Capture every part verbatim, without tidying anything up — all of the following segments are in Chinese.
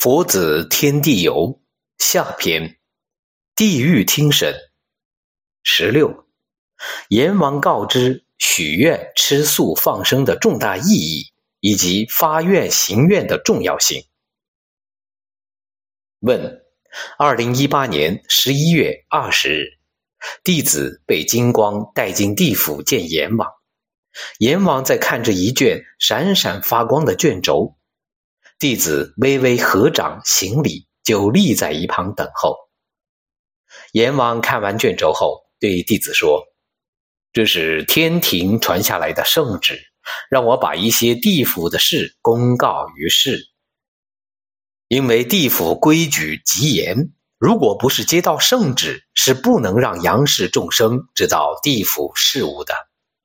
佛子天地游下篇，地狱听审。十六，阎王告知许愿、吃素、放生的重大意义，以及发愿行愿的重要性。问：二零一八年十一月二十日，弟子被金光带进地府见阎王。阎王在看着一卷闪闪发光的卷轴，弟子微微合掌行礼，就立在一旁等候。阎王看完卷轴后，对弟子说：“这是天庭传下来的圣旨，让我把一些地府的事公告于世。因为地府规矩极严，如果不是接到圣旨，是不能让阳世众生知道地府事务的。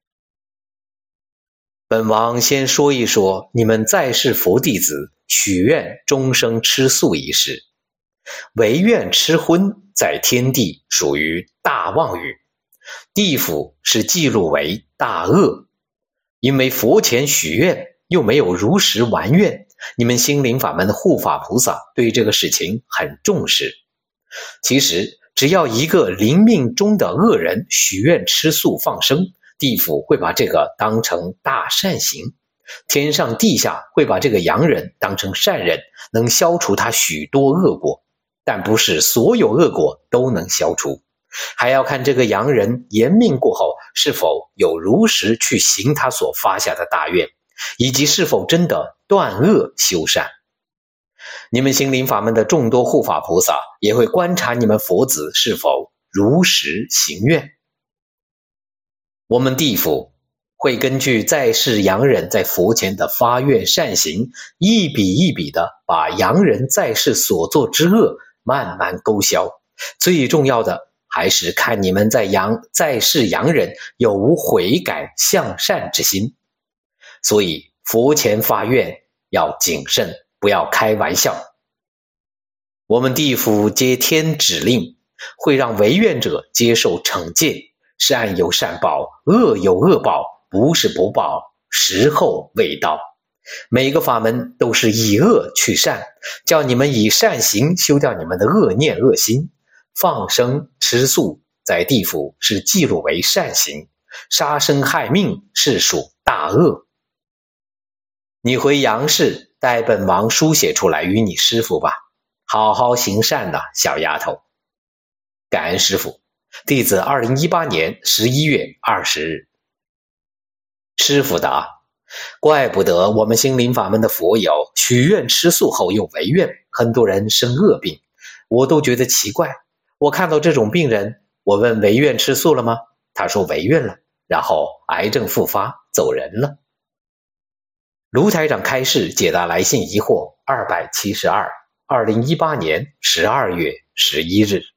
本王先说一说你们在世佛弟子许愿终生吃素一事。违愿吃荤在天地属于大妄语，地府是记录为大恶。因为佛前许愿又没有如实完愿，你们心灵法门的护法菩萨对这个事情很重视。其实只要一个临命中的恶人许愿吃素放生，地府会把这个当成大善行，天上地下会把这个阳人当成善人，能消除他许多恶果。但不是所有恶果都能消除，还要看这个阳人延命过后是否有如实去行他所发下的大愿，以及是否真的断恶修善。你们心灵法门的众多护法菩萨也会观察你们佛子是否如实行愿。我们地府会根据在世阳人在佛前的发愿善行，一笔一笔的把阳人在世所作之恶慢慢勾销。最重要的还是看你们在阳在世阳人有无悔改向善之心。所以佛前发愿要谨慎，不要开玩笑。我们地府接天指令，会让违愿者接受惩戒，善有善报，恶有恶报，不是不报，时候未到。每个法门都是以恶去善，叫你们以善行修掉你们的恶念恶心。放生吃素在地府是记录为善行，杀生害命是属大恶。你回阳世带本王书写出来与你师父吧，好好行善的小丫头。感恩师父。弟子二零一八年十一月二十日。师父答：怪不得我们心灵法门的佛友许愿吃素后又违愿，很多人生恶病，我都觉得奇怪。我看到这种病人，我问违愿吃素了吗？他说违愿了，然后癌症复发走人了。卢台长开示解答来信疑惑二百七十二，二零一八年十二月十一日。